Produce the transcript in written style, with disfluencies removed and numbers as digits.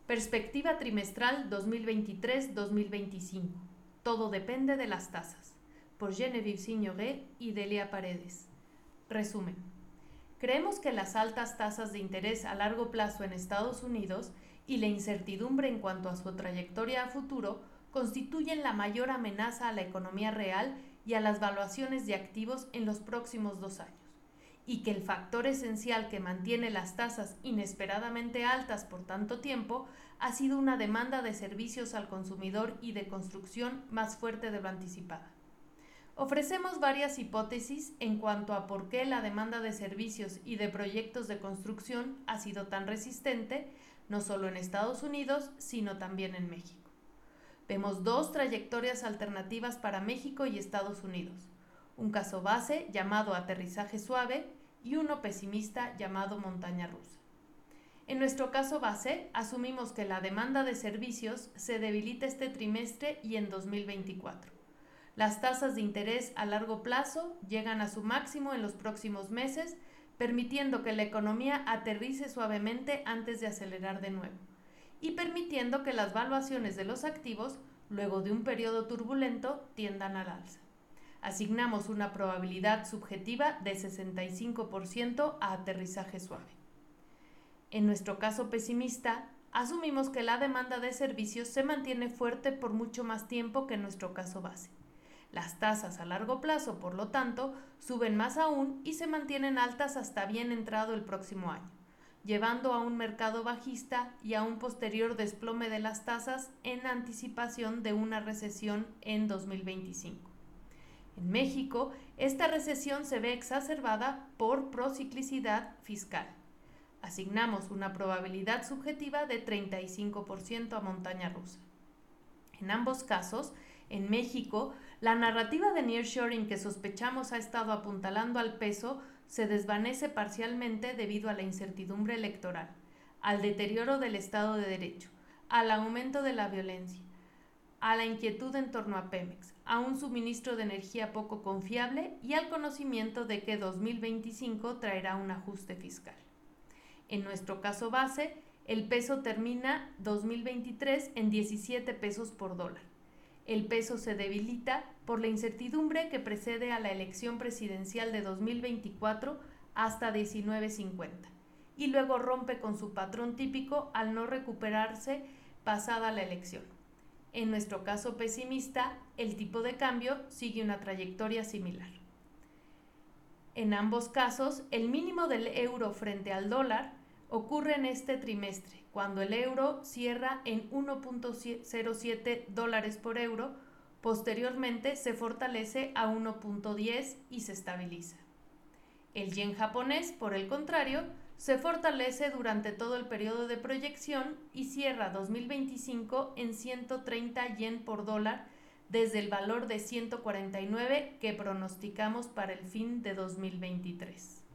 Perspectiva trimestral 2023-2025. Todo depende de las tasas. Por Geneviève Signoret y Delia Paredes. Resumen. Creemos que las altas tasas de interés a largo plazo en Estados Unidos y la incertidumbre en cuanto a su trayectoria a futuro constituyen la mayor amenaza a la economía real y a las valuaciones de activos en los próximos 2 años, y que el factor esencial que mantiene las tasas inesperadamente altas por tanto tiempo ha sido una demanda de servicios al consumidor y de construcción más fuerte de lo anticipado. Ofrecemos varias hipótesis en cuanto a por qué la demanda de servicios y de proyectos de construcción ha sido tan resistente, no solo en Estados Unidos, sino también en México. Vemos 2 trayectorias alternativas para México y Estados Unidos, un caso base llamado aterrizaje suave y uno pesimista llamado montaña rusa. En nuestro caso base, asumimos que la demanda de servicios se debilita este trimestre y en 2024. Las tasas de interés a largo plazo llegan a su máximo en los próximos meses, permitiendo que la economía aterrice suavemente antes de acelerar de nuevo, y permitiendo que las valuaciones de los activos, luego de un periodo turbulento, tiendan al alza. Asignamos una probabilidad subjetiva de 65% a aterrizaje suave. En nuestro caso pesimista, asumimos que la demanda de servicios se mantiene fuerte por mucho más tiempo que en nuestro caso base. Las tasas a largo plazo, por lo tanto, suben más aún y se mantienen altas hasta bien entrado el próximo año, llevando a un mercado bajista y a un posterior desplome de las tasas en anticipación de una recesión en 2025. En México, esta recesión se ve exacerbada por prociclicidad fiscal. Asignamos una probabilidad subjetiva de 35% a montaña rusa. En ambos casos, en México, la narrativa de nearshoring que sospechamos ha estado apuntalando al peso se desvanece parcialmente debido a la incertidumbre electoral, al deterioro del Estado de Derecho, al aumento de la violencia, a la inquietud en torno a Pemex, a un suministro de energía poco confiable y al conocimiento de que 2025 traerá un ajuste fiscal. En nuestro caso base, el peso termina 2023 en 17 pesos por dólar. El peso se debilita por la incertidumbre que precede a la elección presidencial de 2024 hasta 19.50 y luego rompe con su patrón típico al no recuperarse pasada la elección. En nuestro caso pesimista, el tipo de cambio sigue una trayectoria similar. En ambos casos, el mínimo del euro frente al dólar ocurre en este trimestre, cuando el euro cierra en 1.07 dólares por euro, posteriormente se fortalece a 1.10 y se estabiliza. El yen japonés, por el contrario, se fortalece durante todo el periodo de proyección y cierra 2025 en 130 yen por dólar desde el valor de 149 que pronosticamos para el fin de 2023.